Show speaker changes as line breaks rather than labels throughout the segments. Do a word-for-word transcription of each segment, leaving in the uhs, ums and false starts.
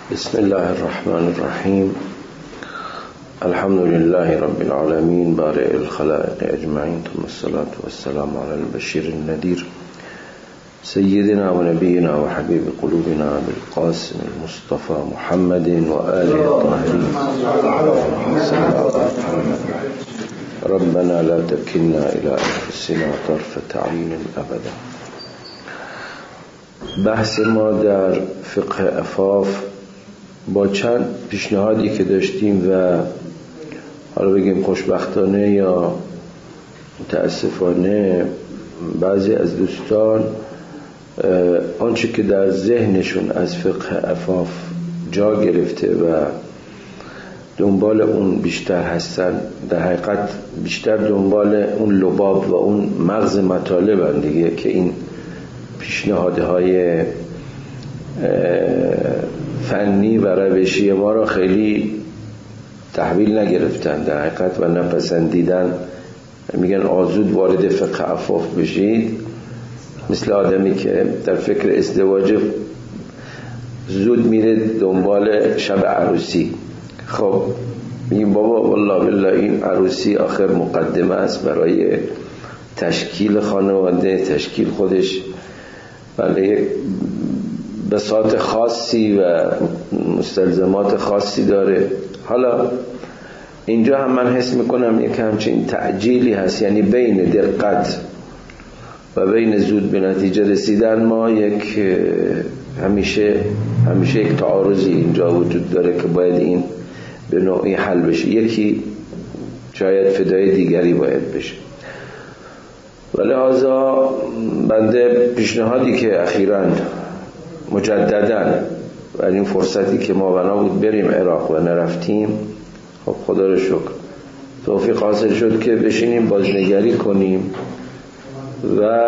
بسم الله الرحمن الرحیم. الحمد لله رب العالمین بارئ الخلائق اجمعین، ثم الصلاة والسلام علی البشیر النذیر سیدنا و نبینا و حبیب قلوبنا بالقاسم المصطفى محمد و آله الطاهرین. ربنا لا تكلنا الى انفسنا طرفة عین ابدا. بحث ما در فقه عفاف با چند پیشنهادی که داشتیم و حالا بگیم خوشبختانه یا متاسفانه بعضی از دوستان آنچه که در ذهنشون از فقه عفاف جا گرفته و دنبال اون بیشتر هستن، در حقیقت بیشتر دنبال اون لباب و اون مغز مطالبن دیگه، که این پیشنهادهای فنی و روشی ما را خیلی تحویل نگرفتن در حقیقت و نپسندیدن. میگن آزود وارد فقه عفاف بشید، مثل آدمی که در فکر ازدواج زود میره دنبال شب عروسی. خب میگیم بابا والله بالله این عروسی آخر مقدمه است برای تشکیل خانواده، تشکیل خودش ولی یک بساط خاصی و مستلزمات خاصی داره. حالا اینجا هم من حس میکنم یک همچین تعجیلی هست، یعنی بین دقت و بین زود به نتیجه رسیدن ما یک همیشه همیشه یک تعارضی اینجا وجود داره که باید این به نوعی حل بشه، یکی شاید فدای دیگری باید بشه. و لحاظا بنده پیشنهادی که اخیراً مجدداً و این فرصتی که ما بنا بود بریم عراق و نرفتیم، خب خدا رو شکر توفیق حاصل شد که بشینیم بازنگری کنیم و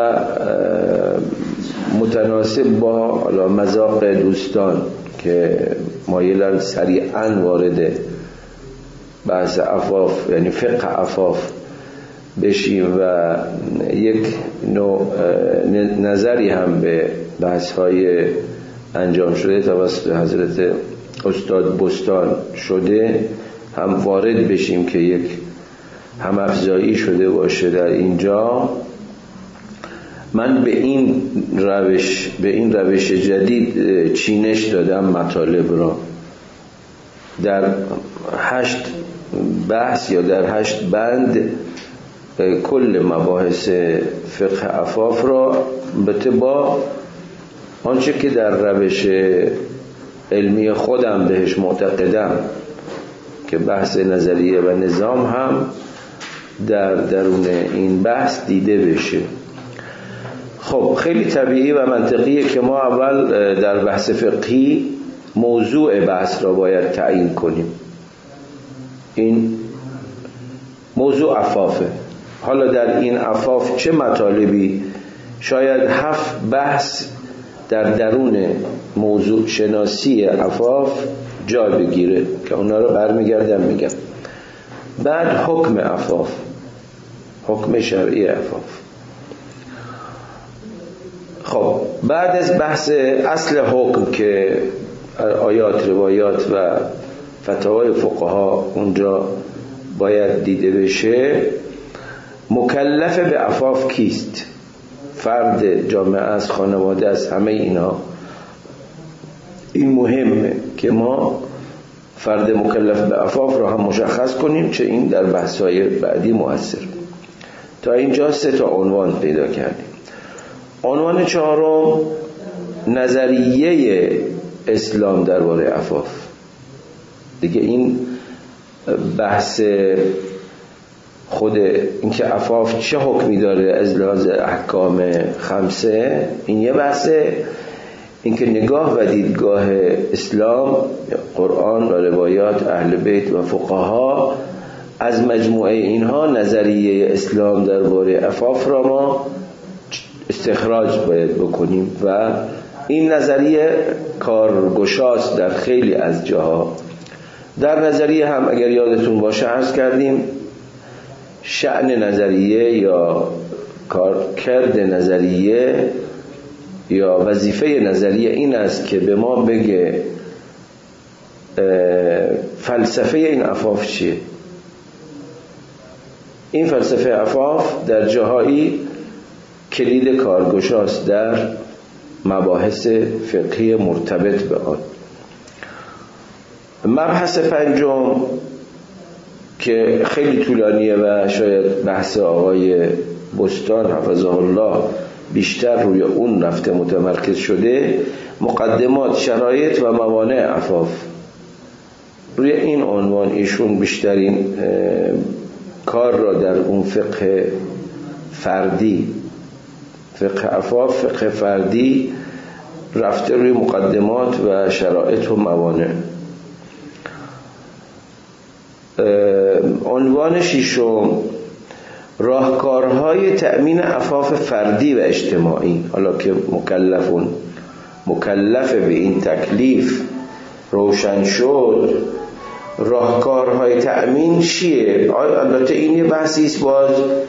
متناسب با مذاق دوستان که مایلن سریعاً وارد بحث عفاف یعنی فقه عفاف بشیم و یک نوع نظری هم به بحث های انجام شده توسط حضرت استاد بستان شده هم وارد بشیم که یک هم افزایی شده باشه در اینجا. من به این روش به این روش جدید چینش دادم مطالب را در هشت بحث یا در هشت بند کل مباحث فقه عفاف را به با آنچه که در روش علمی خودم بهش معتقدم که بحث نظریه و نظام هم در درون این بحث دیده بشه. خب خیلی طبیعی و منطقیه که ما اول در بحث فقهی موضوع بحث را باید تعیین کنیم. این موضوع عفافه. حالا در این عفاف چه مطالبی، شاید هفت بحث در درون موضوع شناسی عفاف جا بگیره که اونا رو برمیگردم میگم. بعد حکم عفاف، حکم شرعی عفاف. خب بعد از بحث اصل حکم که آیات، روایات و فتاوای فقها اونجا باید دیده بشه، مکلف به عفاف کیست؟ فرد، جامعه است، خانواده است، همه اینا. این مهمه که ما فرد مکلف به عفاف را هم مشخص کنیم، چه این در بحث‌های بعدی مؤثر. تا اینجا سه تا عنوان پیدا کردیم. عنوان چهارم نظریه اسلام درباره عفاف. دیگه این بحث خود اینکه عفاف چه حکمی داره از لحاظ احکام خمسه، این یه بحثه. اینکه نگاه و دیدگاه اسلام، قرآن و روایات اهل بیت و فقها از مجموعه اینها نظریه اسلام درباره عفاف را ما استخراج باید بکنیم و این نظریه کارگشاست در خیلی از جاها. در نظریه هم اگر یادتون باشه عرض کردیم شأن نظریه یا کارکرد نظریه یا وظیفه نظریه این است که به ما بگه فلسفه این عفاف چیه؟ این فلسفه عفاف در جاهایی کلید کارگشاست در مباحث فقهی مرتبط به آن. مبحث پنجم که خیلی طولانیه و شاید بحث آقای بستان حفظه الله بیشتر روی اون رفته متمرکز شده، مقدمات، شرایط و موانع عفاف. روی این عنوان ایشون بیشترین کار را در اون فقه فردی، فقه عفاف، فقه فردی رفته روی مقدمات و شرایط و موانع. عنوان ششم راهکارهای تأمین عفاف فردی و اجتماعی. حالا که مکلفون مکلف به این تکلیف روشن شد، راهکارهای تأمین چیه؟ البته این یه بحثی است، باز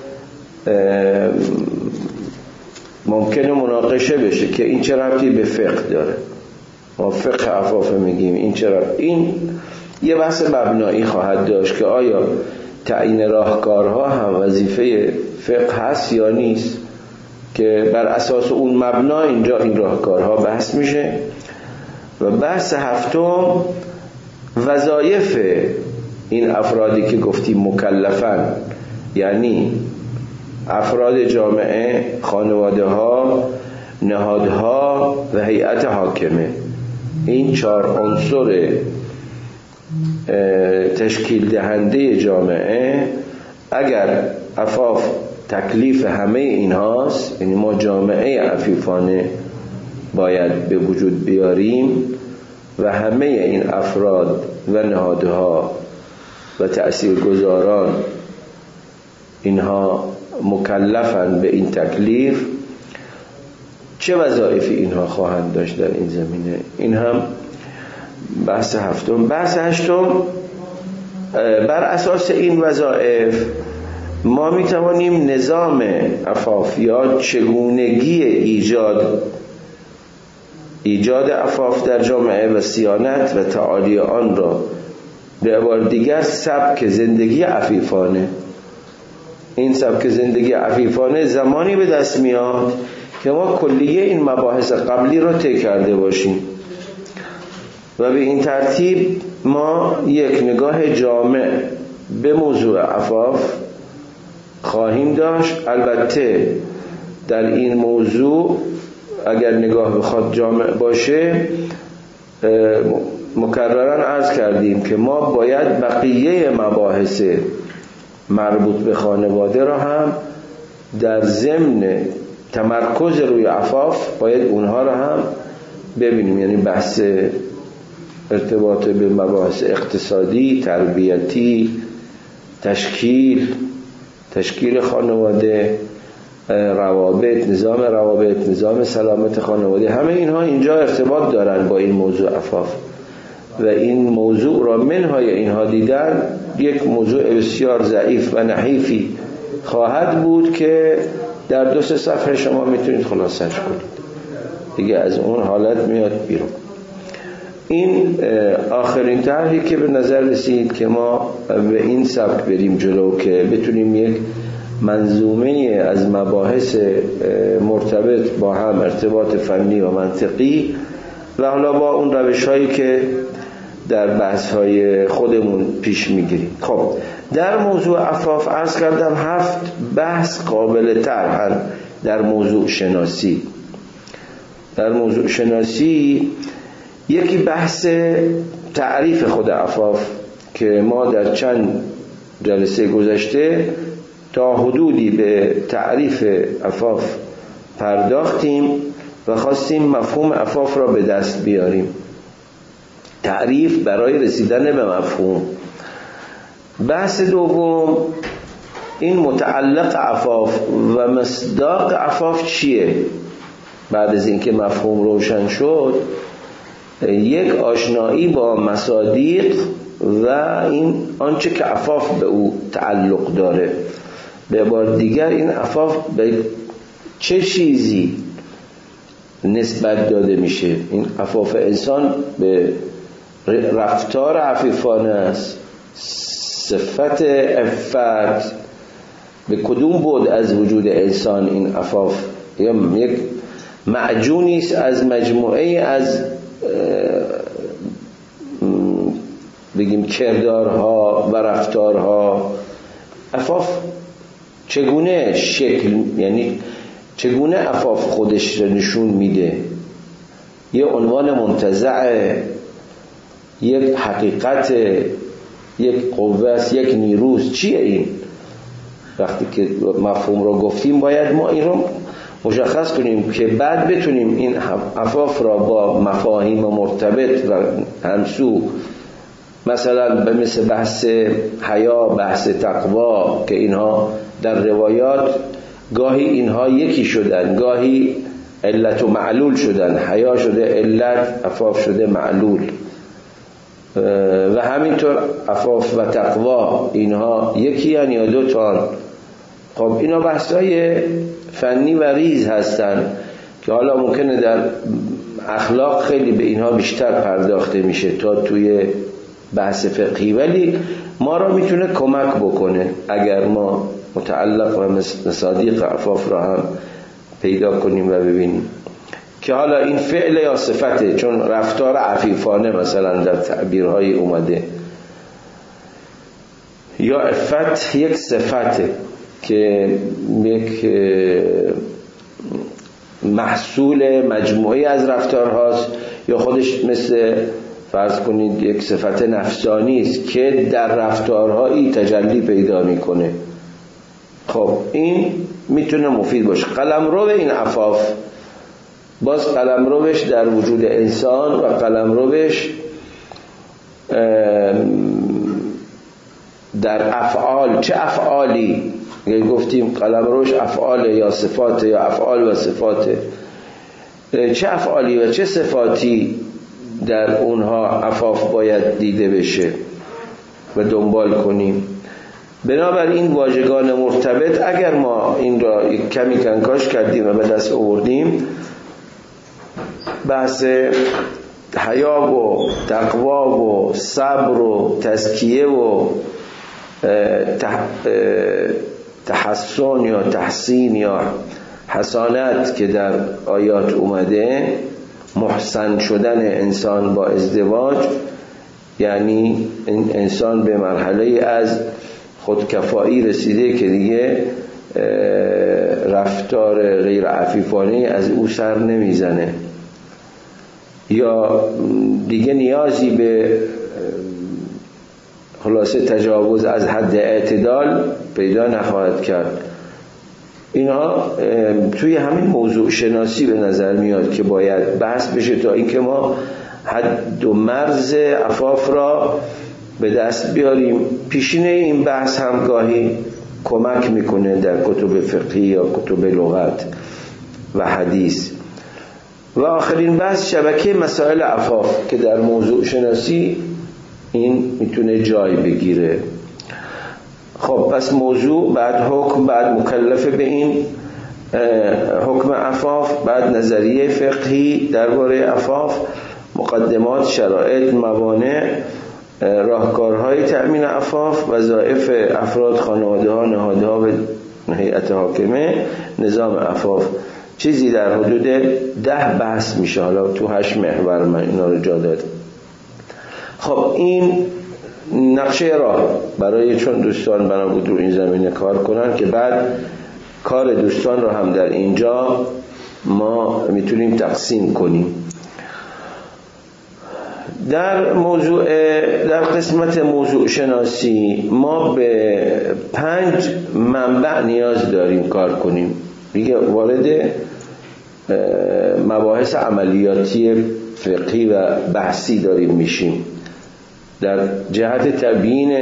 ممکنه مناقشه بشه که این چه ربطی به فقه داره. ما فقه عفاف میگیم، این چرا؟ این یه بحث مبنایی خواهد داشت که آیا تعیین راهکارها هم وظیفه فقه هست یا نیست، که بر اساس اون مبنا اینجا این راهکارها بحث میشه. و بحث هفتم وظایف این افرادی که گفتیم مکلفن، یعنی افراد جامعه، خانواده ها، نهادها و هیئت حاکمه. این چهار عنصر تشکیل دهنده جامعه، اگر عفاف تکلیف همه اینهاست، یعنی ما جامعه عفیفانه باید به وجود بیاریم و همه این افراد و نهادها و تأثیرگذاران اینها مکلفن به این تکلیف، چه وظایفی اینها خواهند داشت در این زمینه؟ این هم بحث هفتم. بحث هشتم، بر اساس این وظایف ما می توانیم نظام عفاف یا چگونگی ایجاد ایجاد عفاف در جامعه و صیانت و تعالی آن را، به عبارت دیگر سبک زندگی عفیفانه. این سبک زندگی عفیفانه زمانی به دست میاد که ما کلیه این مباحث قبلی را طی کرده باشیم و به این ترتیب ما یک نگاه جامع به موضوع عفاف خواهیم داشت. البته در این موضوع اگر نگاه بخواد جامع باشه، مکررن عرض کردیم که ما باید بقیه مباحث مربوط به خانواده را هم در ضمن تمرکز روی عفاف باید اونها را هم ببینیم، یعنی بحث ارتباط به مباحث اقتصادی، تربیتی، تشکیل تشکیل خانواده، روابط، نظام روابط، نظام سلامت خانواده، همه اینها اینجا ارتباط دارن با این موضوع عفاف و این موضوع را منهای اینها دیدن یک موضوع بسیار ضعیف و نحیفی خواهد بود که در دو سه صفحه شما میتونید خلاصش کنید دیگه، از اون حالت میاد بیرون. این آخرین طرحی که به نظر رسید که ما به این سبک بریم جلو که بتونیم یک منظومه از مباحث مرتبط با هم، ارتباط فنی و منطقی و حالا با اون روش هایی که در بحث های خودمون پیش میگیریم. خب در موضوع عفاف عرض کردم هفت بحث قابل طرحن در موضوع شناسی. در موضوع شناسی یکی بحث تعریف خود عفاف که ما در چند جلسه گذشته تا حدودی به تعریف عفاف پرداختیم و خواستیم مفهوم عفاف را به دست بیاریم. تعریف برای رسیدن به مفهوم. بحث دوم این متعلق عفاف و مصداق عفاف چیه؟ بعد از اینکه مفهوم روشن شد، یک آشنایی با مصادیق و این آنچه که عفاف به او تعلق داره. به بار دیگر این عفاف به چه چیزی نسبت داده میشه؟ این عفاف انسان به رفتار عفیفانه است، صفت عفت به کدوم بود از وجود انسان این عفاف یک معجونی است از مجموعه از بگیم کردارها و رفتارها. عفاف چگونه شکل، یعنی چگونه عفاف خودش رو نشون میده؟ یه عنوان منتزعه، یک حقیقت، یک قوت، یک نیروز؟ چیه این؟ وقتی که مفهوم رو گفتیم باید ما این رو مشخص کنیم که بعد بتونیم این عفاف را با مفاهیم مرتبط و همسو، مثلا به مثل بحث حیا، بحث تقوا، که اینها در روایات گاهی اینها یکی شدن، گاهی علت و معلول شدن، حیا شده علت، عفاف شده معلول، و همینطور عفاف و تقوا اینها یکی هن یا دو تا. خب اینا بحثای فنی و ریز هستن که حالا ممکنه در اخلاق خیلی به اینها بیشتر پرداخته میشه تا توی بحث فقهی، ولی ما را میتونه کمک بکنه اگر ما متعلق و مصادیق عفاف را هم پیدا کنیم و ببینیم که حالا این فعل یا صفته، چون رفتار عفیفانه مثلا در تعبیرهای اومده، یا عفت یک صفته که یک محصول مجموعی از رفتارهاست، یا خودش مثل فرض کنید یک صفت نفسانی است که در رفتارهایی تجلی پیدا میکنه. خب این میتونه مفید باشه. قلمرو این عفاف، باز قلمروش در وجود انسان و قلمروش در افعال، چه افعالی؟ یعنی گفتیم قلمروش افعال یا صفات، یا افعال و صفات، چه افعالی و چه صفاتی در اونها عفاف باید دیده بشه و دنبال کنیم. بنابراین واژگان مرتبط اگر ما این را کمی کنکاش کردیم و به دست آوردیم، بحث حیا و تقوا و صبر و تزکیه و تحسن یا تحسین یا حسانت که در آیات اومده، محسن شدن انسان با ازدواج، یعنی این انسان به مرحله از خودکفایی رسیده که دیگه رفتار غیر عفیفانه از او سر نمیزنه، یا دیگه نیازی به خلاصه تجاوز از حد اعتدال پیدا نخواهد کرد. اینها توی همین موضوع شناسی به نظر میاد که باید بحث بشه تا اینکه ما حد و مرز عفاف را به دست بیاریم. پیشینه این بحث هم گاهی کمک میکنه در کتب فقهی یا کتب لغت و حدیث. و آخرین بحث شبکه مسائل عفاف که در موضوع شناسی این میتونه جای بگیره. خب پس موضوع، بعد حکم، بعد مکلف به این حکم عفاف، بعد نظریه فقهی درباره عفاف، مقدمات، شرایط، موانع، راهکارهای تأمین عفاف، وظایف افراد، خانواده ها، نهادها و هیئت حاکمه، نظام عفاف. چیزی در حدود ده بحث میشه، حالا تو هشت محور من اینا رو جا داد. خب این نقشه راه برای چون دوستان بنا بود رو این زمینه کار کنن که بعد کار دوستان رو هم در اینجا ما میتونیم تقسیم کنیم. در موضوع در قسمت موضوع شناسی ما به پنج منبع نیاز داریم کار کنیم. دیگه وارد مباحث عملیاتی فقهی و بحثی داریم میشیم در جهت تبیین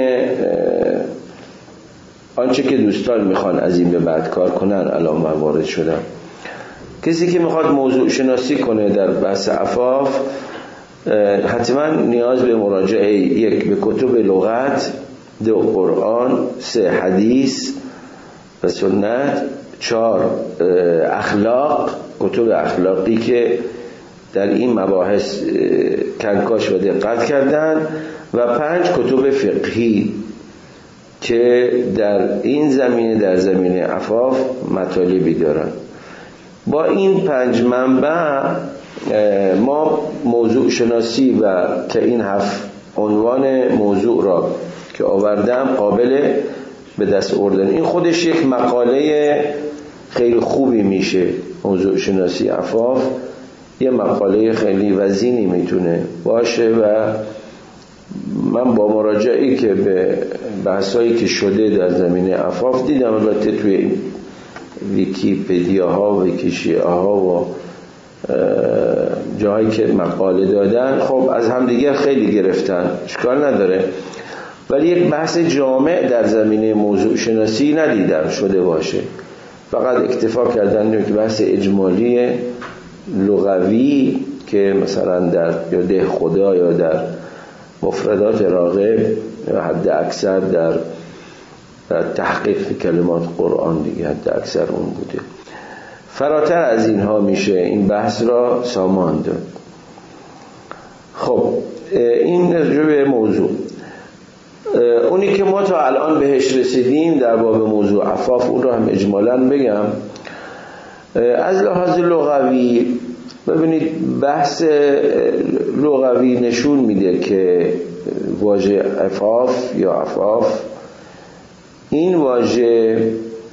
آنچه که دوستان میخوان از این به بعد کار کنن. الان من وارد شدم. کسی که میخواد موضوع شناسی کنه در بحث عفاف حتما نیاز به مراجعه یک به کتب لغت، دو قرآن، سه حدیث و سنت، چهار اخلاق، کتب اخلاقی که در این مباحث کنکاش و دقت کردن و پنج کتب فقهی که در این زمینه در زمینه عفاف مطالبی دارن. با این پنج منبع ما موضوع شناسی و که این هفت عنوان موضوع را که آوردم قابل به دست آوردن. این خودش یک مقاله خیلی خوبی میشه. موضوع شناسی عفاف یه مقاله خیلی وزینی میتونه باشه و من با مراجعی که به بحثایی که شده در زمینه عفاف دیدم، البته توی ویکی‌پدیا ها و ویکی‌شیعه ها و جایی که مقاله دادن خب از همدیگر خیلی گرفتن، اشکال نداره، ولی یک بحث جامع در زمینه موضوع شناسی ندیدم شده باشه. فقط اکتفا کردن که بحث اجمالی لغوی که مثلا در یا ده خدا یا در مفردات راغب یا حد اکثر در تحقیق کلمات قرآن دیگه حد اکثر اون بوده. فراتر از اینها میشه این بحث را سامان داد. خب این رجوع به موضوع اونی که ما تا الان بهش رسیدیم در باب موضوع عفاف، اون رو هم اجمالاً بگم. از لحاظ لغوی ببینید بحث لغوی نشون میده که واژه عفاف یا عفاف این واژه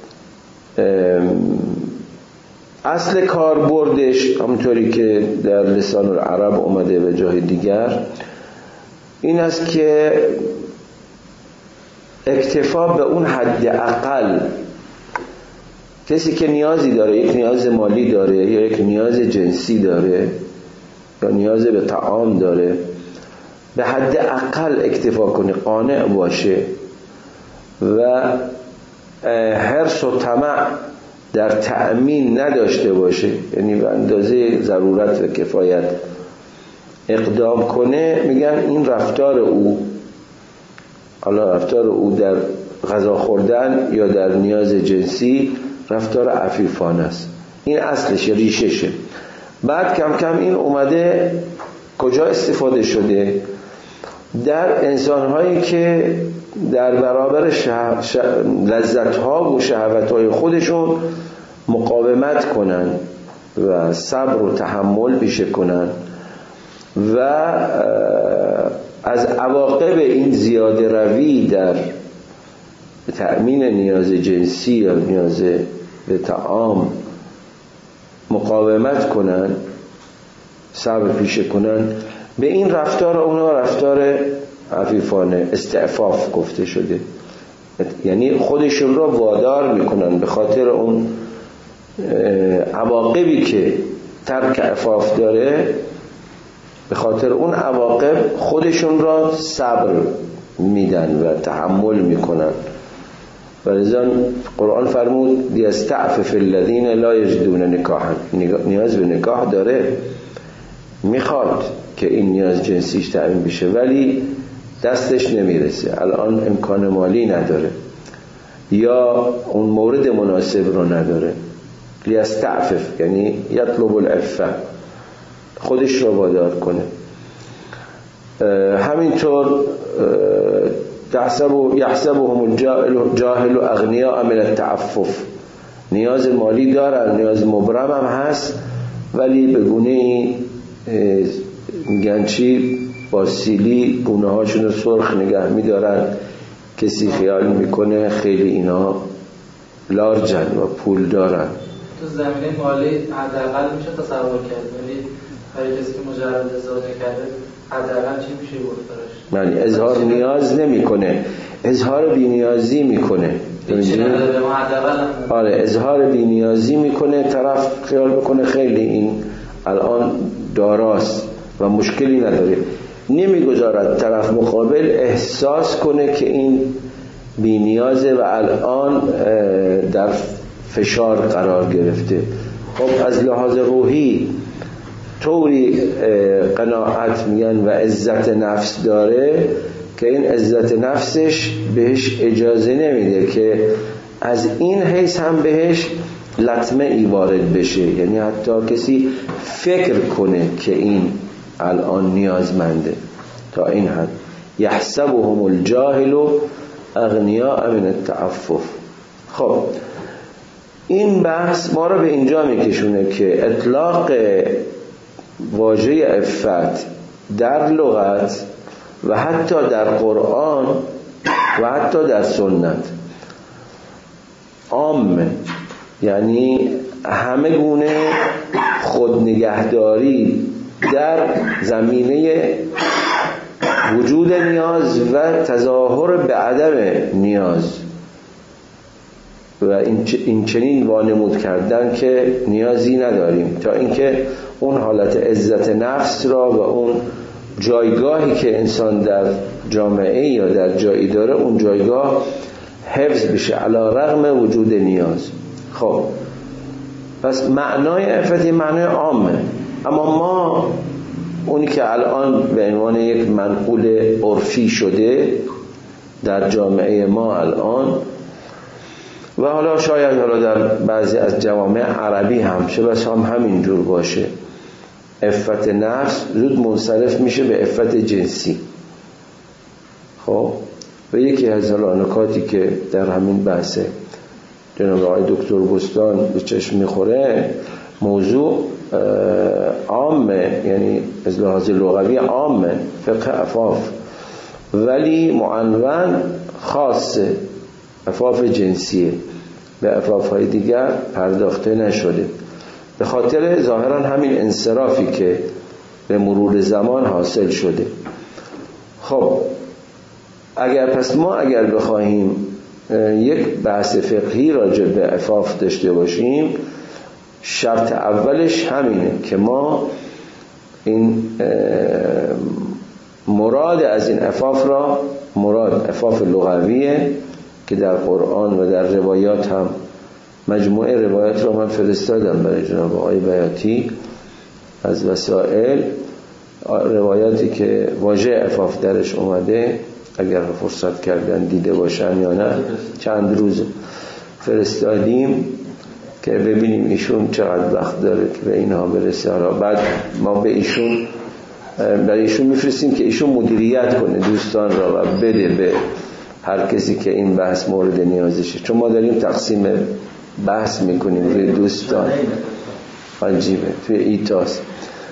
اصل کاربردش همونطوری که در لسان العرب اومده به جای دیگر این است که اکتفا به اون حد اقل، کسی که نیازی داره، یک نیاز مالی داره یا یک نیاز جنسی داره یا نیاز به طعام داره، به حد اقل اکتفا کنه، قانع باشه و حرص و طمع در تأمین نداشته باشه، یعنی به اندازه ضرورت و کفایت اقدام کنه. میگن این رفتار او، حالا رفتار او در غذا خوردن یا در نیاز جنسی رفتار عفیفانه است. این اصلش، ریششه. بعد کم کم این اومده کجا استفاده شده؟ در انسان‌هایی که در برابر شه... شه... لذت‌ها و شهوت‌های خودشون مقاومت کنن و صبر و تحمل پیشه کنن و از عواقب این زیاده روی در تأمین نیاز جنسی یا نیاز به طعام مقاومت کنن، صبر پیشه کنن، به این رفتار اونا رفتار عفیفانه، استعفاف گفته شده. یعنی خودشون را وادار میکنن به خاطر اون عواقبی که ترک عفاف داره، به خاطر اون عواقب خودشون را صبر میدن و تحمل میکنن. ولذا قرآن فرمود لیستعفف الذین لا یجدون نکاحا، نیاز به نکاح داره، میخواد که این نیاز جنسیش تأمین بشه ولی دستش نمیرسه، الان امکان مالی نداره یا اون مورد مناسب رو نداره. لیستعفف یعنی یطلب العفه، خودش رو وادار کنه. همینطور تحسب یحسبهم الجاهل اغنیاء من التعفف، نیاز مالی دارن، نیاز مبرم هم هست، ولی به گونه‌ای میگن چی، با سیلی گونه هاشون رو سرخ نگه میدارن، کسی خیال میکنه خیلی اینا لارجن و پول دارن.
تو زمینه مالی حداقل میشه تصور کرد، ولی برای کسی که مجرد ازدواج کرده حداقل چی میشه گفتارش؟
یعنی اظهار نیاز نمیکنه، اظهار بی‌نیازی میکنه. آره اظهار بی‌نیازی میکنه، طرف خیال میکنه خیلی این الان داراست و مشکلی نداره، نمیگذارد طرف مقابل احساس کنه که این بی‌نیازه و الان در فشار قرار گرفته. خب از لحاظ روحی طوری قناعت میگن و عزت نفس داره که این عزت نفسش بهش اجازه نمیده که از این حیث هم بهش لطمه ای وارد بشه، یعنی حتی کسی فکر کنه که این الان نیازمنده. تا این حد یحسبهم الجاهل اغنیاء من التعفف. خب این بحث ما رو به اینجا میکشونه که اطلاق واژه عفت در لغت و حتی در قرآن و حتی در سنت عامه، یعنی همه گونه خودنگهداری در زمینه وجود نیاز و تظاهر به عدم نیاز و این چنین وانمود کردن که نیازی نداریم، تا اینکه اون حالت عزت نفس را و اون جایگاهی که انسان در جامعه یا در جایی داره اون جایگاه حفظ بشه علی رغم وجود نیاز. خب پس معنای عفت معنای عامه، اما ما اونی که الان به عنوان یک منقول عرفی شده در جامعه ما الان و حالا شاید حالا در بعضی از جوامع عربی هم چه بسا هم همین جور باشه، عفت نفس زود منصرف میشه به عفت جنسی. خب و یکی از نکاتی که در همین بحث جناب آقای دکتر بستان به چشم میخوره، موضوع عامه، یعنی از لحاظ لغوی عامه، فقه عفاف، ولی معنون خاصه، عفاف جنسیه، به عفافهای دیگر پرداخته نشده، به خاطر ظاهرا همین انصرافی که به مرور زمان حاصل شده. خب اگر پس ما اگر بخواهیم یک بحث فقهی راجع به عفاف داشته باشیم، شرط اولش همینه که ما این مراد از این عفاف را، مراد عفاف لغویه که در قرآن و در روایات هم، مجموعه روایات را من فرستادم برای جناب آقای بیاتی از وسائل، روایاتی که واژه عفاف درش اومده، اگر فرصت کردن دیده باشن یا نه، چند روز فرستادیم که ببینیم ایشون چقدر وقت داره که به اینها برسه. بعد ما به ایشون برای ایشون میفرستیم که ایشون مدیریت کنه دوستان را و بده به هر کسی که این بحث مورد نیازشه، چون ما داریم تقسیم بحث میکنیم روی دوستان. عجیبه توی ایتاس.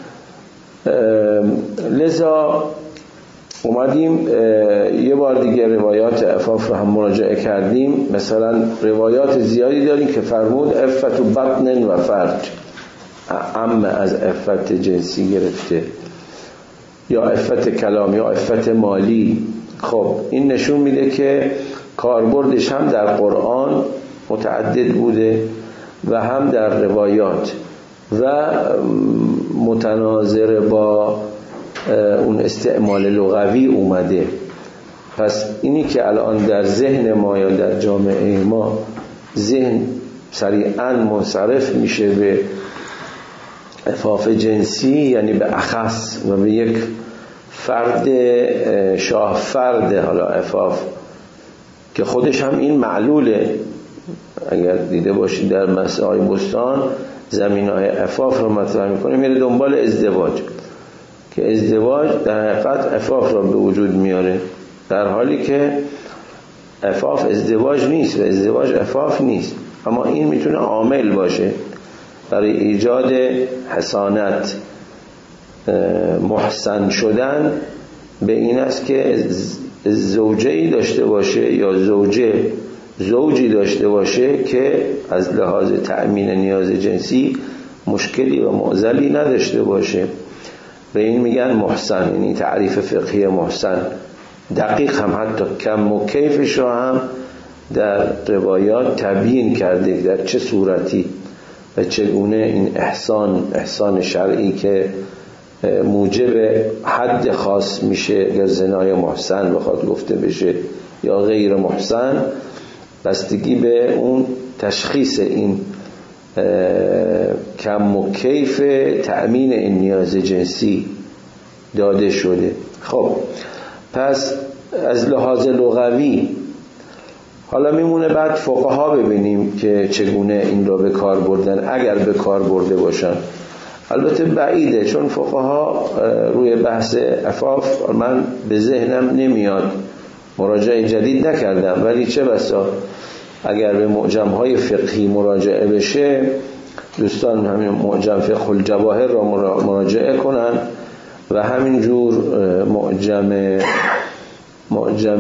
لذا اومدیم یه بار دیگه روایات عفاف رو هم مراجعه کردیم. مثلا روایات زیادی داریم که فرمود عفت و بطن و فرج، عم از عفت جنسی گرفته، یا عفت کلام یا عفت مالی. خب این نشون میده که کاربردش هم در قرآن متعدد بوده و هم در روایات و متناظر با اون استعمال لغوی اومده. پس اینی که الان در ذهن ما یا در جامعه ما ذهن سریعا منصرف میشه به عفاف جنسی، یعنی به اخص و به یک فرد شاه فرد حالا عفاف که خودش هم این معلوله. اگر دیده باشید در مسائل بستان زمینه‌های عفاف رو مطرح میکنه، میره دنبال ازدواج که ازدواج در حقیقت عفاف را به وجود میاره، در حالی که عفاف ازدواج نیست و ازدواج عفاف نیست، اما این میتونه عامل باشه برای ایجاد حسانت. محسن شدن به این است که زوجه‌ای داشته باشه یا زوجه زوجی داشته باشه که از لحاظ تأمین نیاز جنسی مشکلی و معضلی نداشته باشه. به این میگن محسن، یعنی تعریف فقهی محسن. دقیق هم حتی کم و کیفش رو هم در روایات تبیین کرده در چه صورتی و چگونه این احسان احسان شرعی که موجب حد خاص میشه یا زنای محسن بخواد گفته بشه یا غیر محسن، بستگی به اون تشخیص این کم و کیف تأمین این نیاز جنسی داده شده. خب پس از لحاظ لغوی حالا میمونه بعد فقها ببینیم که چگونه این را به کار بردن، اگر به کار برده باشن. البته بعیده، چون فقها روی بحث عفاف من به ذهنم نمیاد، مراجعه جدید نکردم، ولی چه بسا اگر به معجم‌های فقهی مراجعه بشه، دوستان همین معجم فقه الجواهر را مراجعه کنن و همینجور معجم معجم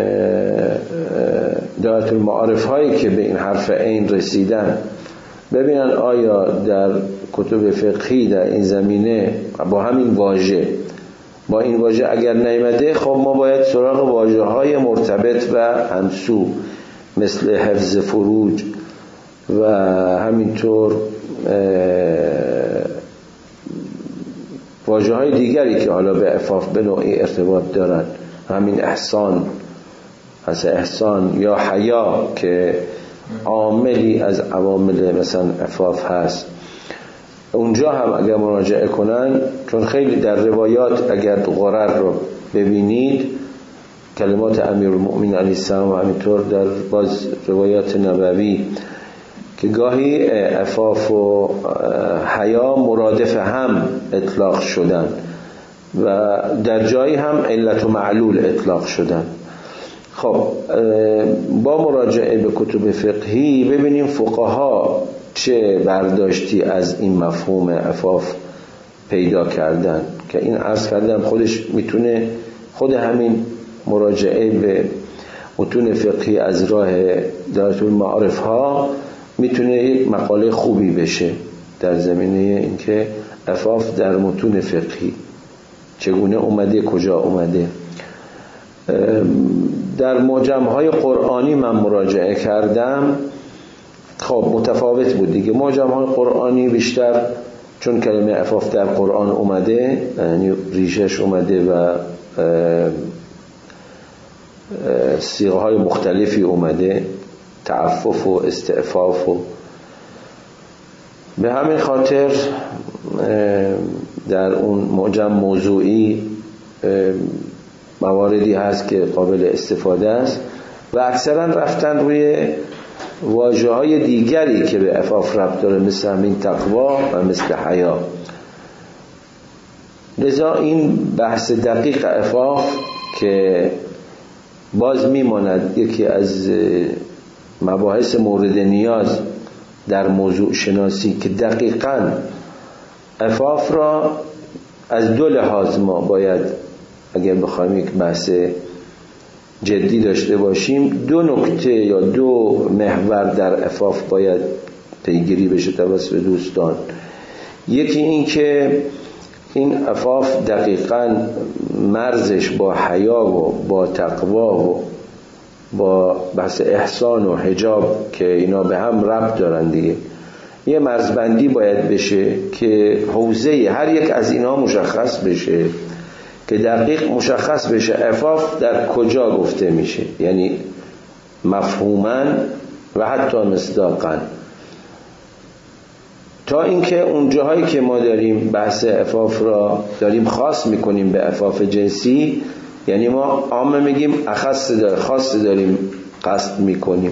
دایره المعارف هایی که به این حرف عین رسیدن، ببینن آیا در کتب فقهی در این زمینه با همین واژه با این واژه اگر نیامده، خب ما باید سراغ واژه های مرتبط و همسو مثل حفظ فروج و همینطور واژه های دیگری که حالا به عفاف به نوعی ارتباط دارن، همین احسان، از احسان یا حیا که عاملی از عوامل مثلا عفاف هست، اونجا هم اگر مراجعه کنن، چون خیلی در روایات اگر غرر رو ببینید، کلمات امیرالمؤمنین علیه السلام و همینطور در باز روایات نبوی که گاهی عفاف و حیا مرادف هم اطلاق شدن و در جایی هم علت و معلول اطلاق شدن. خب با مراجعه به کتب فقهی ببینیم فقها چه برداشتی از این مفهوم عفاف پیدا کردن، که این عرض کردم خودش میتونه خود همین مراجعه به متون فقهی از راه دایره المعارف ها میتونه یک مقاله خوبی بشه در زمینه اینکه عفاف در متون فقهی چگونه اومده، کجا اومده. در معجم‌های قرآنی من مراجعه کردم، خب متفاوت بود دیگه. معجم‌های قرآنی بیشتر چون کلمه عفاف در قرآن اومده، یعنی ریشش اومده و صیغه های مختلفی اومده، تعفف و استعفاف، و به همین خاطر در اون معجم موضوعی مواردی هست که قابل استفاده است و اکثرا رفتن روی واژه های دیگری که به عفاف ربط داره، مثل همین تقوا و مثل حیا. لذا این بحث دقیق عفاف که باز میماند یکی از مباحث مورد نیاز در موضوع شناسی، که دقیقاً عفاف را از دو لحاظ ما باید اگر بخوایم یک بحث جدی داشته باشیم، دو نکته یا دو محور در عفاف باید پیگیری بشه توسط دوستان. یکی این که این عفاف دقیقاً مرزش با حیا و با تقوا و با بحث احسان و حجاب که اینا به هم ربط دارن دیگه، یه مرزبندی باید بشه که حوزه هر یک از اینا مشخص بشه، که دقیق مشخص بشه عفاف در کجا گفته میشه، یعنی مفهوماً و حتی مصداقاً، تا اینکه اون جاهایی که ما داریم بحث عفاف را داریم خاص میکنیم به عفاف جنسی، یعنی ما عامه میگیم اخص دار خاص داریم قصد میکنیم.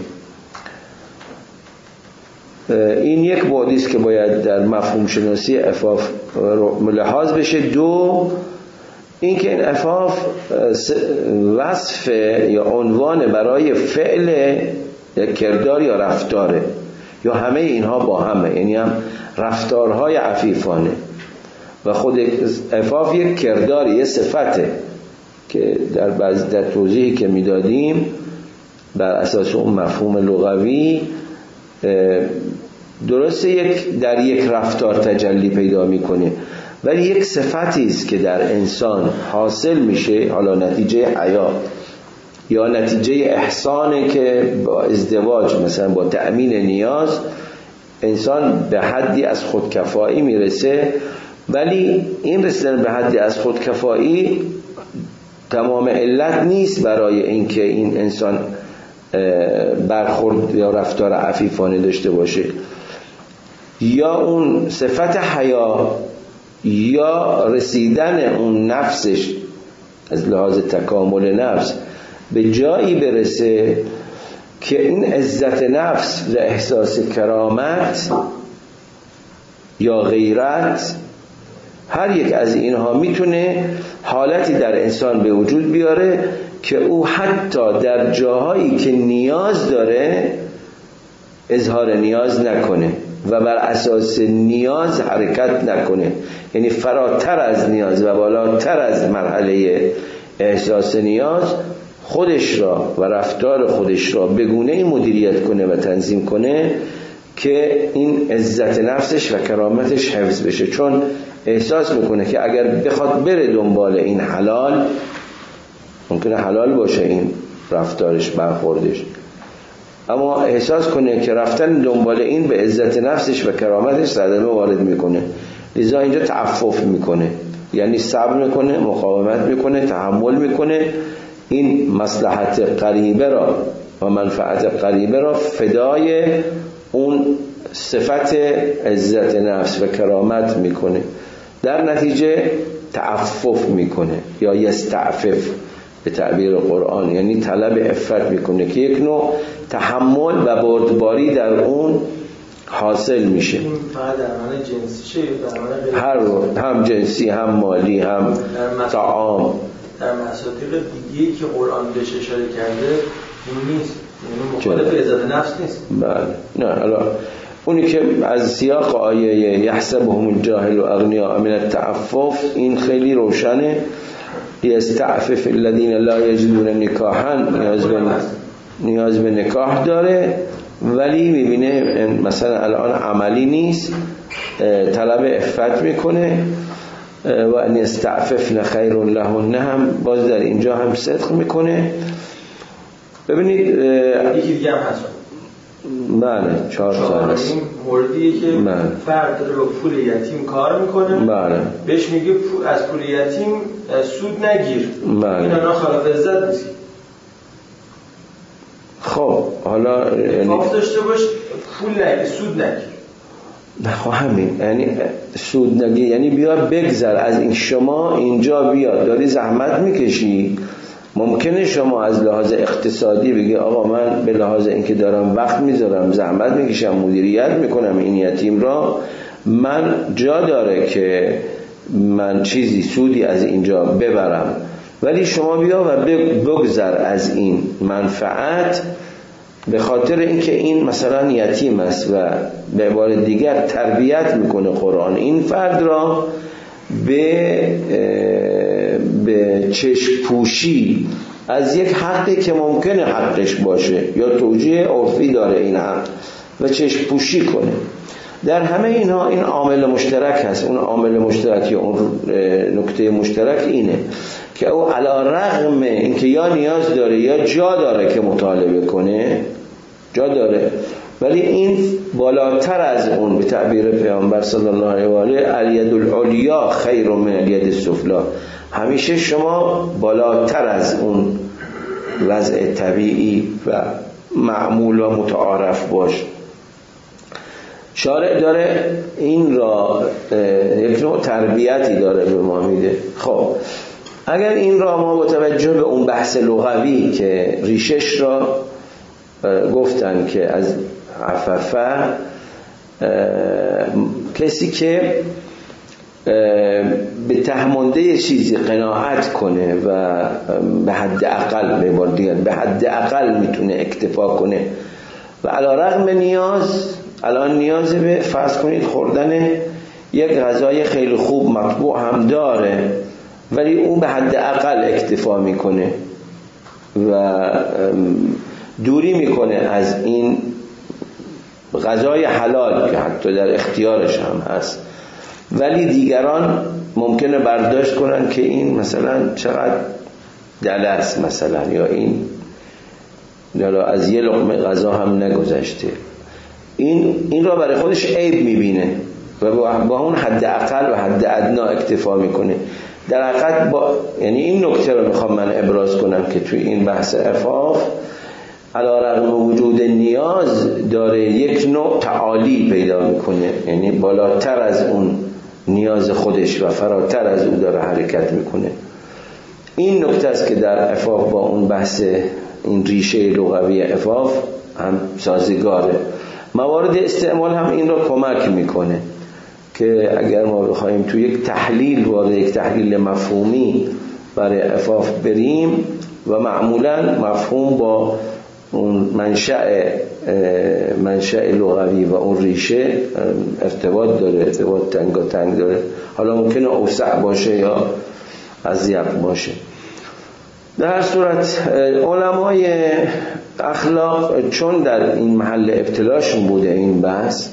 این یک بعدی است که باید در مفهوم شناسی عفاف ملاحظ بشه. دو، اینکه این عفاف وصف یا عنوان برای فعل یا کردار یا رفتاره، یا همه اینها با همه، یعنی هم رفتارهای عفیفانه و خود عفاف یک کردار، یک صفته که در بعض در توضیحی که میدادیم بر اساس اون مفهوم لغوی درسته یک در یک رفتار تجلی پیدا میکنه، ولی یک صفتی است که در انسان حاصل میشه، حالا نتیجه حیا یا نتیجه احسانه که با ازدواج مثلا با تأمین نیاز انسان به حدی از خودکفایی میرسه، ولی این رسیدن به حدی از خودکفایی تمام علت نیست برای اینکه این انسان برخورد یا رفتار عفیفانه داشته باشه. یا اون صفت حیا یا رسیدن اون نفسش از لحاظ تکامل نفس به جایی برسه که این عزت نفس و احساس کرامت یا غیرت، هر یک از اینها میتونه حالتی در انسان به وجود بیاره که او حتی در جاهایی که نیاز داره اظهار نیاز نکنه و بر اساس نیاز حرکت نکنه، یعنی فراتر از نیاز و بالاتر از مرحله احساس نیاز خودش را و رفتار خودش را به گونه‌ای مدیریت کنه و تنظیم کنه که این عزت نفسش و کرامتش حفظ بشه. چون احساس میکنه که اگر بخواد بره دنبال این حلال، ممکنه حلال باشه این رفتارش برخوردش، اما احساس کنه که رفتن دنبال این به عزت نفسش و کرامتش صدمه وارد میکنه، لذا اینجا تعفف میکنه، یعنی صبر میکنه، مقاومت میکنه، تحمل میکنه، این مصلحت قریبه را و منفعت قریبه را فدای اون صفت عزت نفس و کرامت میکنه، در نتیجه تعفف میکنه یا یستعفف به تعبیر قرآن، یعنی طلب عفت میکنه که یک نوع تحمل و بردباری در اون حاصل میشه.
این فقط در معنی جنسی چه؟
هر رو، هم جنسی، هم مالی، هم طعام.
در مصادیق دیگه‌ای که قرآن بهش اشاره کرده این نیست، یعنی مخالف عزت نفس نیست.
بله، نه الان اونی که از سیاق آیه یحسبهم الجاهل اغنیاء من التعفف این خیلی روشنه. یستعفف الذین لا یجدون نکاحا، نیاز به نیاز به نکاح داره ولی میبینه مثلا الان عملی نیست، طلب عفت میکنه و ان یستعففن خیر لهن، هم باز در اینجا هم صدق میکنه. ببینید
یکی دیگه هم هست،
بله چهار تا هست.
این موردیه که بله. فرد داره با پول یتیم کار میکنه، بله. بهش میگه از پول یتیم سود نگیر، بله. این انا خلاف عزت نیست.
خب حالا
یعنی داشته باش پول نگیر، سود نگیر.
نه خب همین، یعنی سود نگیر یعنی بیا بگذر از این، شما اینجا بیا داری زحمت میکشی، ممکنه شما از لحاظ اقتصادی بگی آقا من به لحاظ اینکه دارم وقت میذارم، زحمت میکشم، مدیریت میکنم این یتیم را، من جا داره که من چیزی سودی از اینجا ببرم، ولی شما بیا و بگذر از این منفعت به خاطر اینکه این مثلا یتیم است و به عبارت دیگر تربیت میکنه قرآن این فرد را به به چشم پوشی از یک حقی که ممکنه حقش باشه یا توجیه عرفی داره این حق و چشم پوشی کنه. در همه اینها این عامل مشترک هست. اون عامل مشترک یا اون نکته مشترک اینه که او علی رغم اینکه یا نیاز داره یا جا داره که مطالبه کنه، جا داره، ولی این بالاتر از اون، به تعبیر پیامبر صلی الله علیه و آله الید العلیا خیر من الید السفلی، همیشه شما بالاتر از اون وضع طبیعی و معمول و متعارف باش. شارع داره این را یک نوع تربیتی داره به ما میده. خب اگر این را ما با توجه به اون بحث لغوی که ریشش را گفتن که از عففه کسی که به تهمانده چیزی قناعت کنه و به حد اقل به بار دیگر به حد اقل میتونه اکتفا کنه و علی رغم نیاز، الان نیاز به فرض کنید خوردن یک غذای خیلی خوب مطبوع هم داره ولی اون به حد اقل اکتفا میکنه و دوری میکنه از این غذای حلال که حتی در اختیارش هم هست، ولی دیگران ممکنه برداشت کنن که این مثلا چقدر دلس مثلا، یا این یا از یه لقمه غذا هم نگذشته، این این را برای خودش عیب میبینه و با اون حد اقل و حد ادنا اکتفا میکنه. در حقیقت با یعنی این نکته رو میخوام من ابراز کنم که توی این بحث عفاف علی رغم وجود نیاز داره یک نوع تعالی پیدا میکنه، یعنی بالاتر از اون نیاز خودش و فراتر از اون داره حرکت میکنه. این نکته است که در عفاف با اون بحث این ریشه لغوی عفاف هم سازگاره. موارد استعمال هم این را کمک میکنه که اگر ما بخوایم تو یک تحلیل وارد یک تحلیل مفهومی برای عفاف بریم و معمولا مفهوم با اون منشأ منشأ لغوی و اون ریشه ارتباط داره، ارتباط تنگاتنگ داره، حالا ممکنه اوسع باشه یا اضیق باشه. در هر صورت علمای اخلاق چون در این محل ابتلاشون بوده این بحث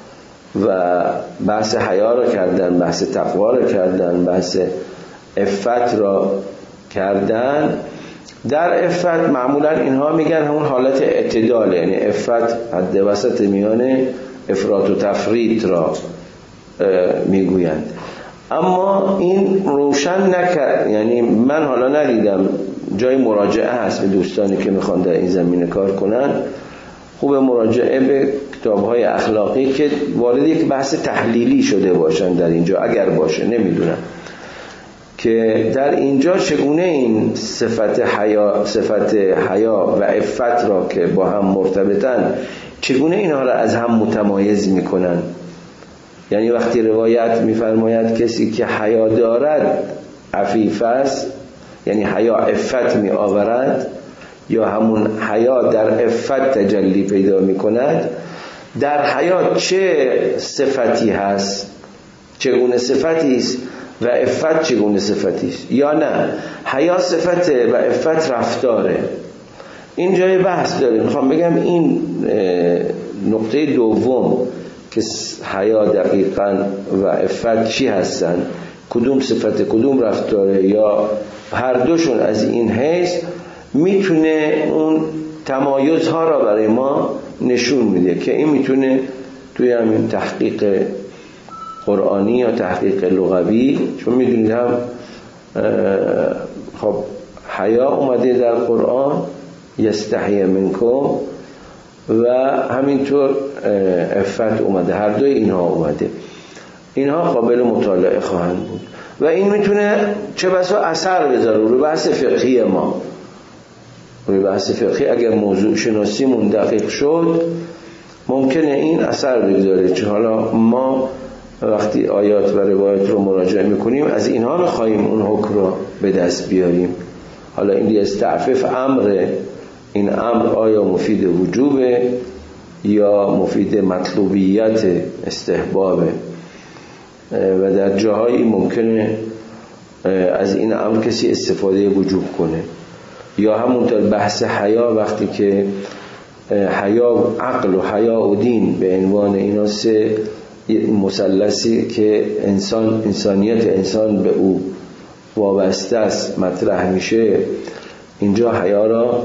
و بحث حیا را کردن، بحث تقوا را کردن، بحث عفت را کردن، در عفت معمولا اینها میگن همون حالت اعتدال، یعنی عفت حد وسط میان افراط و تفریط را میگویند. اما این روشن نکرد، یعنی من حالا ندیدم جای مراجعه هست به دوستانی که میخوان در این زمینه کار کنن، خوب مراجعه به کتاب‌های اخلاقی که وارد یک بحث تحلیلی شده باشن در اینجا، اگر باشه نمیدونم، که در اینجا چگونه این صفت حیا صفت حیا و عفت را که با هم مرتبطن چگونه اینها را از هم متمایز میکنن. یعنی وقتی روایت میفرماید کسی که حیا دارد عفیف است، یعنی حیا عفت می آورد یا همون حیا در عفت تجلی پیدا می کند، در حیا چه صفتی هست، چگونه صفتی است و عفت چگونه صفتی است، یا نه حیا صفته و عفت رفتاره. این جای بحث داره. میخوام بگم این نقطه دوم که حیا دقیقاً و عفت چی هستن، کدوم صفت کدوم رفتاره، یا هر دوشون از این حیث میتونه اون تمایزها را برای ما نشون میده که این میتونه توی همین تحقیق قرآنی یا تحقیق لغوی، چون میدونید هم خب حیا اومده در قرآن یستحی منکم و همینطور عفت اومده، هر دوی اینها اومده، اینها قابل مطالعه خواهند بود و این میتونه چه بسا اثر بذاره روی بحث فقهی ما. روی بحث فقهی اگر موضوع شناسیمون دقیق شد ممکنه این اثر بذاره، چون حالا ما وقتی آیات و روایات رو مراجعه میکنیم از اینها میخواییم اون حکم رو به دست بیاریم. حالا این استعفاف امر، این امر آیا مفید وجوبه یا مفید مطلوبیت استحبابه، و در جاهایی ممکنه از این امر کسی استفاده وجوب کنه، یا همونطور بحث حیا وقتی که حیا و عقل و حیا و دین به عنوان اینا سه مثلثی که انسان انسانیت انسان به او وابسته است مطرح میشه، اینجا حیا را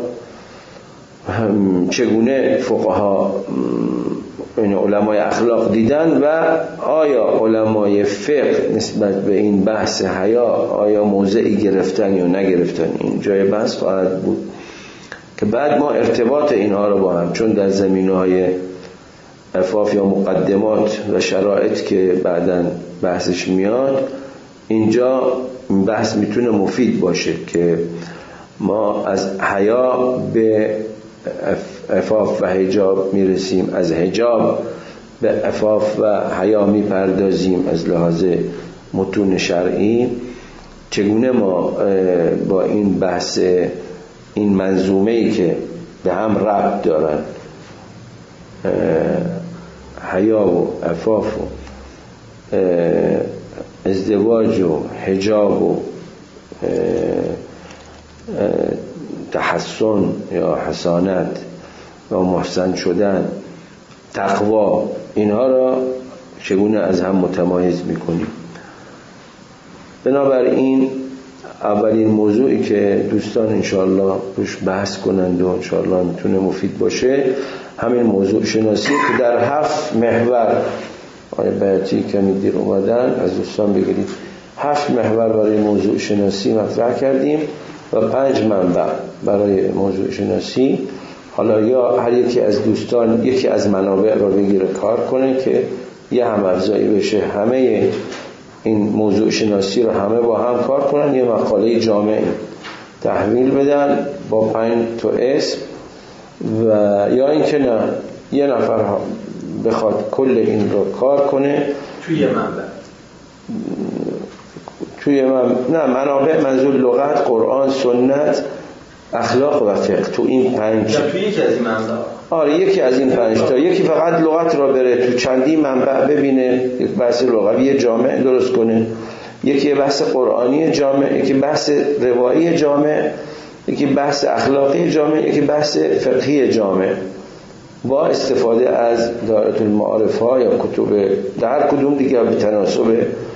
چگونه فقها این علمای اخلاق دیدن و آیا علمای فقه نسبت به این بحث حیا آیا موضعی گرفتن یا نگرفتن، این جای بحث خواهد بود که بعد ما ارتباط اینها رو با هم، چون در زمینه‌های عفاف یا مقدمات و شرایط که بعداً بحثش میاد، اینجا بحث میتونه مفید باشه که ما از حیا به عفاف و حجاب میرسیم، از حجاب به عفاف و حیا میپردازیم از لحاظ متون شرعی. چگونه ما با این بحث این منظومه‌ای که به هم ربط دارن، حیا و عفاف و ازدواج و حجاب و تحسن یا حسانت و محسن شدن، تقوا، اینها را چگونه از هم متمایز میکنیم. بنابراین اولین موضوعی که دوستان انشاءالله روش بحث کنند و انشاءالله میتونه مفید باشه همین موضوع شناسی که در هفت محور، آیه بیاتی که دیر اومدن از دوستان بگیرید، هفت محور برای موضوع شناسی مطرح کردیم و پنج منبع برای موضوع شناسی. حالا یا هر یکی از دوستان یکی از منابع را بگیره کار کنه که یه هم افزایی بشه، همه این موضوع شناسی رو همه با هم کار کنن، یه مقاله جامع تحویل بدن با پنج تا اسم، و یا اینکه نه یه نفر بخواد کل این رو کار کنه
توی منبع
توی من نه منابع منظور لغت، قرآن، سنت، اخلاق و فقه، تو این پنج
یا توی یکی از این منبع.
آره یکی از این پنج تا، یکی فقط لغت را بره تو چندی منبع ببینه، یک بحث لغوی جامع درست کنه، یکی بحث قرآنی جامع، یکی بحث روایی جامع، یکی بحث اخلاقی جامع، یکی بحث فقهی جامع، با استفاده از دائره المعارف ها یا کتب در کدوم دیگه به تناسب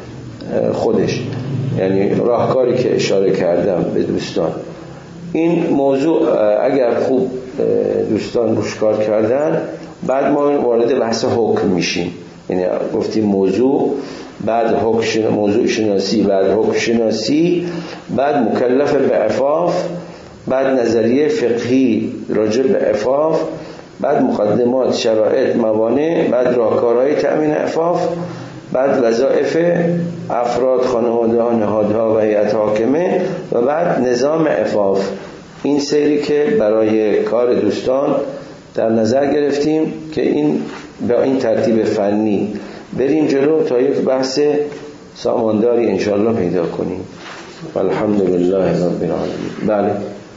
خودش، یعنی راهکاری که اشاره کردم به دوستان. این موضوع اگر خوب دوستان روش کار کردن، بعد ما وارد بحث حکم میشیم، یعنی گفتیم موضوع، بعد حکم، موضوع شناسی، بعد حکم شناسی، بعد مکلف به عفاف، بعد نظریه فقهی راجع به عفاف، بعد مقدمات، شرایط، موانع، بعد راهکارهای تأمین عفاف، بعد وظایف افراد، خانواده ها، نهادها و هیئت حاکمه، و بعد نظام عفاف. این سیری که برای کار دوستان در نظر گرفتیم که این به این ترتیب فنی بریم جلو تا یک بحث سامانداری انشاءالله پیدا کنیم. الحمدلله رب العالمین. بله
حالا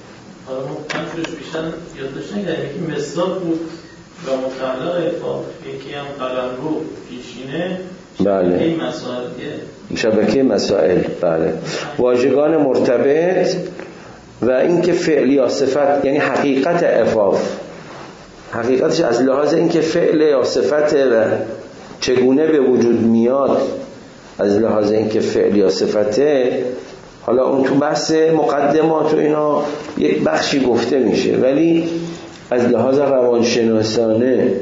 ما پنجش بیشتر یادداشت نکردیم، یکی مصداق بود و متعلق عفاف، یکی هم قلمرو، پیشینه،
بله،
این مسائل دیگه
شبکه مسائل. بله، واژگان مرتبط و اینکه فعل یا صفت، یعنی حقیقت عفاف، حقیقتش از لحاظ اینکه فعل یا صفته و چگونه به وجود میاد، از لحاظ اینکه فعل یا صفته. حالا اون تو بحث مقدمات و اینا یک بخشی گفته میشه، ولی از لحاظ روانشناسانه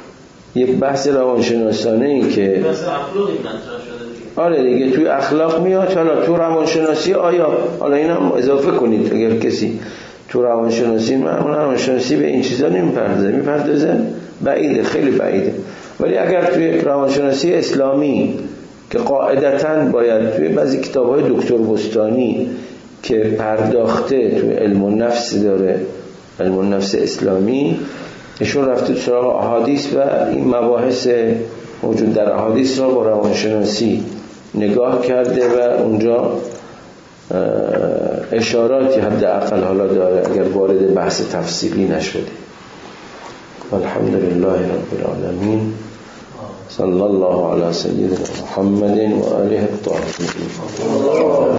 یک بحث روانشناسانه این که
بحث اخلاقی مطرح شده دیگه.
آره دیگه توی اخلاق میاد. حالا تو روانشناسی آیا، حالا اینم اضافه کنید اگر کسی تو روانشناسی، من روانشناسی به این چیزا نمیپردازه، میپردازه بعیده، خیلی بعیده. ولی اگر توی روانشناسی اسلامی که قاعدتاً باید توی بعضی کتاب‌های دکتر بستانی که پرداخته توی علم النفس داره، علم النفس اسلامی، ایشون رفته سراغ احادیث و این مباحث موجود در احادیث را با روانشناسی نگاه کرده و اونجا اشاراتی حداقل حالا داره، اگر وارد بحث تفصیلی نشده. الحمدلله رب العالمین. صلی الله علی سیدنا محمد و آله الطاهرین.